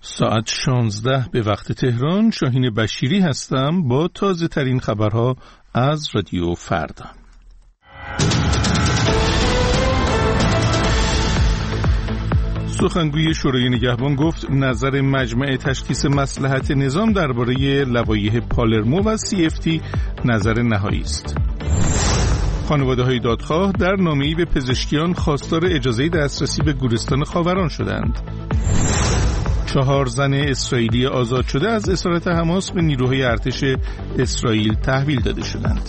ساعت 16 به وقت تهران. شاهین بشیری هستم با تازه ترین خبرها از رادیو فردا. سخنگوی شورای نگهبان گفت نظر مجمع تشخیص مصلحت نظام درباره لوایح پالرمو و CFT نظر نهایی است. خانواده‌های دادخواه در نامه‌ای به پزشکیان خواستار اجازه دسترسی به گورستان خاوران شدند. 4 زن اسرائیلی آزاد شده از اسارت حماس به نیروهای ارتش اسرائیل تحویل داده شدند.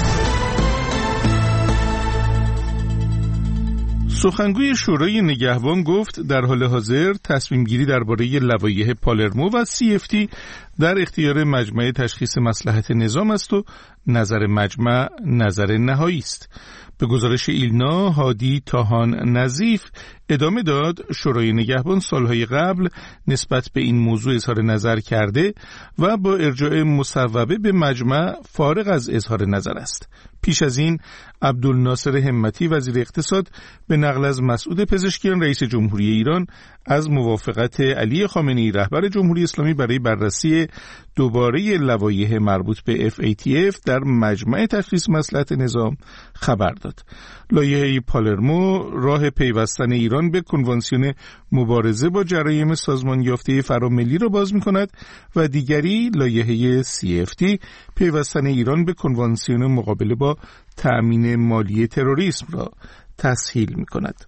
سخنگوی شورای نگهبان گفت در حال حاضر تصمیم گیری درباره لوایح پالرمو و CFT در اختیار مجمع تشخیص مصلحت نظام است و نظر مجمع نظر نهایی است. به گزارش ایلنا هادی تاهان نظیف ادامه داد شورای نگهبان سالهای قبل نسبت به این موضوع اظهار نظر کرده و با ارجاع مصوبه به مجمع فارغ از اظهار نظر است. پیش از این عبدالناصر همتی وزیر اقتصاد به نقل از مسعود پزشکیان رئیس جمهوری ایران از موافقت علی خامنه‌ای رهبر جمهوری اسلامی برای بررسی دوباره لوایح مربوط به FATF در مجمع تشخیص مصلحت نظام خبر داد. لایحه پالرمو راه پیوستن ایران به کنوانسیون مبارزه با جرایم سازمان یافته فراملی را باز می‌کند و دیگری لایحه CFT پیوستن ایران به کنوانسیون مقابله با تأمین مالی تروریسم را تسهیل می‌کند.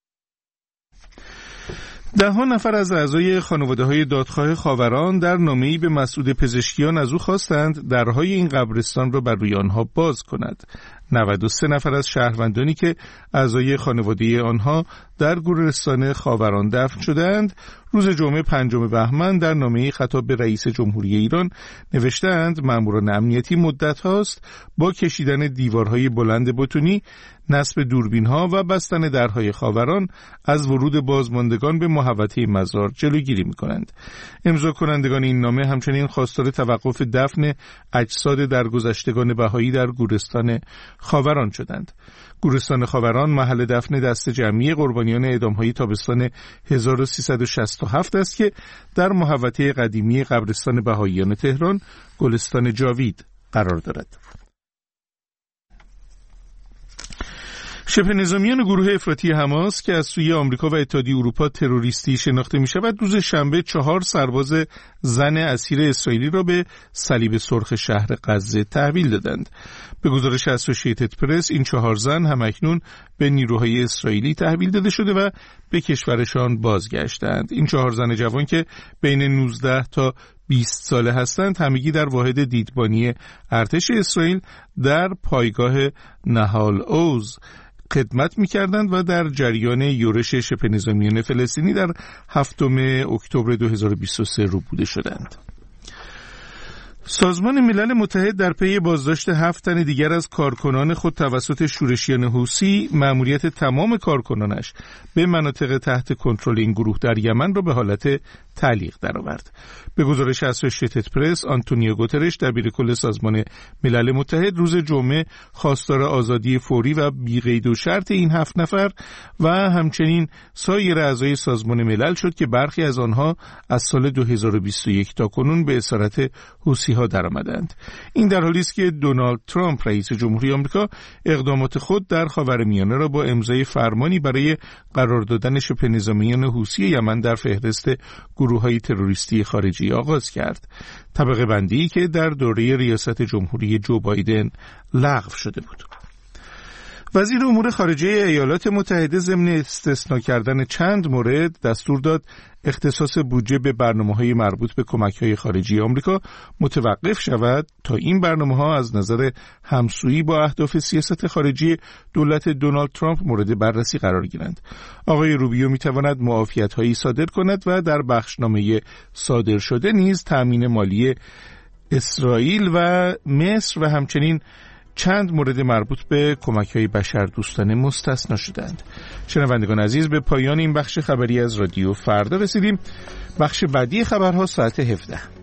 10 نفر از اعضای خانواده‌های دادخواه خاوران در نامه‌ای به مسعود پزشکیان از او خواستند درهای این قبرستان را بر روی آنها باز کند. 93 نفر از شهروندانی که اعضای خانواده آنها در گورستان خاوران دفن شدند روز جمعه 5 بهمن در نامه‌ای خطاب به رئیس جمهوری ایران نوشتند ماموران امنیتی مدت هاست با کشیدن دیوارهای بلند بتونی، نصب دوربین‌ها و بستن درهای خاوران از ورود بازماندگان به محوطه مزار جلوگیری می‌کنند. امضا کنندگان این نامه همچنین خواستار توقف دفن اجساد درگذشتگان بهایی در گورستان خاوران شدند. گورستان خاوران محل دفن دست جمعی قربانیان اعدام‌های تابستان 1367 است که در محوطه قدیمی قبرستان بهاییان تهران گلستان جاوید قرار دارد. شبه نظامیان گروه افراطی حماس که از سوی آمریکا و اتحادیه اروپا تروریستی شناخته می شود روز شنبه 4 سرباز زن اسیر اسرائیلی را به صلیب سرخ شهر غزه تحویل دادند. به گزارش اسوسییتد پرس این 4 زن همکنون به نیروهای اسرائیلی تحویل داده شده و به کشورشان بازگشتند. این 4 زن جوان که بین 19 تا 20 ساله هستند همگی در واحد دیدبانی ارتش اسرائیل در پایگاه نهال اوز خدمت می‌کردند و در جریان یورش شبه نظامیان فلسطینی در 7 اکتبر 2023 روبوده شدند. سازمان ملل متحد در پی بازداشت 7 تن دیگر از کارکنان خود توسط شورشیان حوثی مأموریت تمام کارکنانش به مناطق تحت کنترل این گروه در یمن را به حالت تعلیق درآورد. به گزارش اسوسییتد پرس آنتونیو گوترش دبیرکل سازمان ملل متحد روز جمعه خواستار آزادی فوری و بی‌قید و شرط این 7 نفر و همچنین سایر اعضای سازمان ملل شد که برخی از آنها از سال 2021 تا کنون به اسارت حوثی‌ها درآمدند. این در حالی است که دونالد ترامپ رئیس جمهوری آمریکا اقدامات خود در خاورمیانه را با امضای فرمانی برای قرار دادن شبه نظامیان حوثی یمن در فهرست گروه‌های تروریستی خارجی آغاز کرد. طبقه بندی که در دوره ریاست جمهوری جو بایدن لغو شده بود. وزیر امور خارجه ایالات متحده ضمن استثناء کردن چند مورد دستور داد اختصاص بودجه به برنامه‌های مربوط به کمک‌های خارجی آمریکا متوقف شود تا این برنامه‌ها از نظر همسویی با اهداف سیاست خارجی دولت دونالد ترامپ مورد بررسی قرار گیرند. آقای روبیو می‌تواند معافیت‌هایی صادر کند و در بخشنامه صادر شده نیز تأمین مالی اسرائیل و مصر و همچنین چند مورد مربوط به کمک‌های بشردوستانه مستثنا شدند. شنوندگان عزیز، به پایان این بخش خبری از رادیو فردا رسیدیم. بخش بعدی خبرها ساعت 17.